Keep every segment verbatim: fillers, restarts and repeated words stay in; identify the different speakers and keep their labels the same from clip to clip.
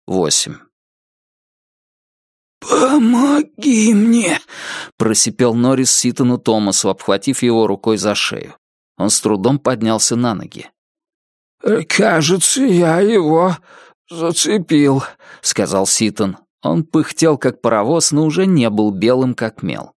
Speaker 1: восемь.
Speaker 2: «Помоги мне!»
Speaker 1: — просипел Норрис Ситону Томасу, обхватив его рукой за шею. Он с трудом поднялся на ноги.
Speaker 2: «Кажется, я его зацепил»,
Speaker 1: — сказал Ситон. Он пыхтел, как паровоз, но уже не был белым, как мел.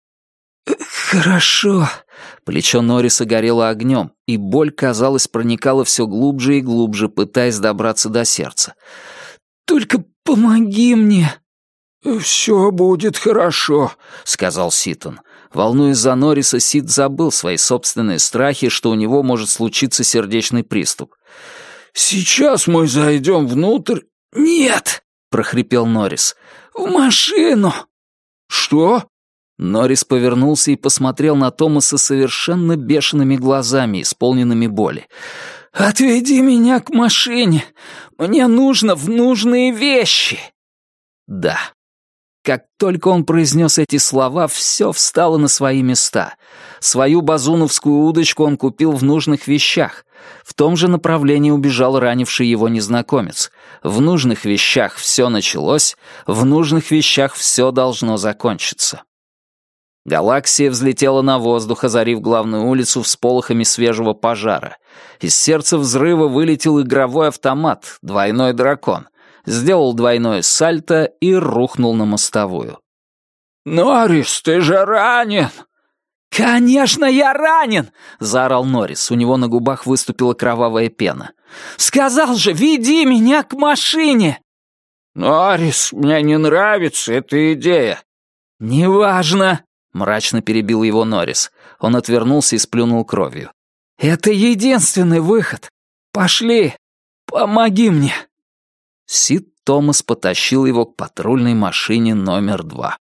Speaker 2: «Хорошо».
Speaker 1: Плечо Норриса горело огнем, и боль, казалось, проникала все глубже и глубже, пытаясь добраться до сердца.
Speaker 2: «Только помоги мне». «Все будет хорошо», —
Speaker 1: сказал Ситон. Волнуясь за Норриса, Сид забыл свои собственные страхи, что у него может случиться сердечный приступ.
Speaker 2: «Сейчас мы зайдем внутрь». «Нет», — прохрипел Норрис. «В машину». «Что?»
Speaker 1: Норрис повернулся и посмотрел на Томаса совершенно бешеными глазами, исполненными боли.
Speaker 2: «Отведи меня к машине. Мне нужно в нужные вещи».
Speaker 1: Да. Как только он произнес эти слова, все встало на свои места. Свою базуновскую удочку он купил в нужных вещах. В том же направлении убежал ранивший его незнакомец. В нужных вещах все началось, в нужных вещах все должно закончиться. Галаксия взлетела на воздух, озарив главную улицу всполохами свежего пожара. Из сердца взрыва вылетел игровой автомат, двойной дракон. Сделал двойное сальто и рухнул на мостовую.
Speaker 2: «Норрис, ты же ранен!»
Speaker 1: «Конечно, я ранен!» — заорал Норрис. У него на губах выступила кровавая пена. «Сказал же, веди меня к машине!»
Speaker 2: «Норрис, мне не нравится эта идея».
Speaker 1: «Неважно!» — мрачно перебил его Норрис. Он отвернулся и сплюнул кровью. «Это единственный выход. Пошли! Помоги мне!» Сид Томас потащил его к патрульной машине номер два.